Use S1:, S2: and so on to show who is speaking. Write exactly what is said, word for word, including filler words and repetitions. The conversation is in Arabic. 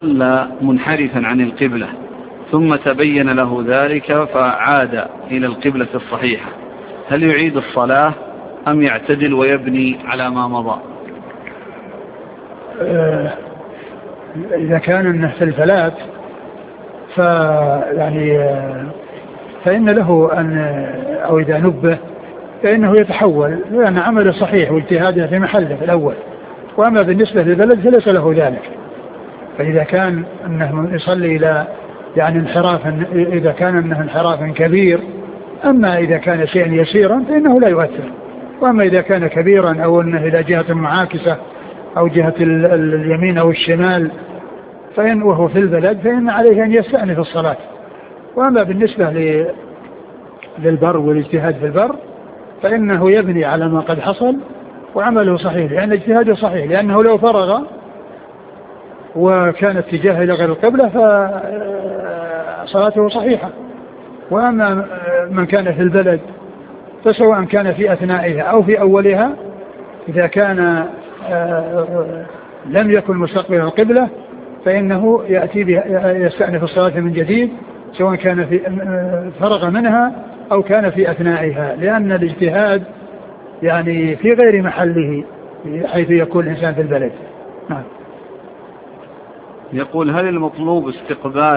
S1: صلى منحرفا عن القبلة ثم تبين له ذلك فعاد إلى القبلة الصحيحة، هل يعيد الصلاة أم يعتدل ويبني على ما مضى؟
S2: إذا كان أنه في الفلات فيعني فإن له أن، أو إذا نبه فإنه يتحول، لأن عمله صحيح واجتهاده في محله في الأول. وأما بالنسبة للبلد فليس له ذلك. فإذا كان أنه يصلي إلى يعني انحرافا، إذا كان أنه انحرافا كبير، أما إذا كان شيئا يسيرا فإنه لا يؤثر. وأما إذا كان كبيرا أو أنه إلى جهة معاكسة أو جهة اليمين أو الشمال فإن وهو في البلد فإن عليه أن يستأنف الصلاة. وأما بالنسبة للبر والاجتهاد في البر فإنه يبني على ما قد حصل وعمله صحيح، لأن اجتهاده صحيح، لأنه لو فرغ وكان اتجاه إلى غير القبلة فصلاته صحيحة. وأما من كان في البلد فسواء كان في أثنائها أو في أولها، إذا كان لم يكن مستقبل القبلة فإنه يأتي يستأنف الصلاة من جديد، سواء كان في فرغ منها أو كان في أثنائها، لأن الاجتهاد يعني في غير محله حيث يكون الإنسان في البلد. نعم.
S1: يقول: هل المطلوب استقبال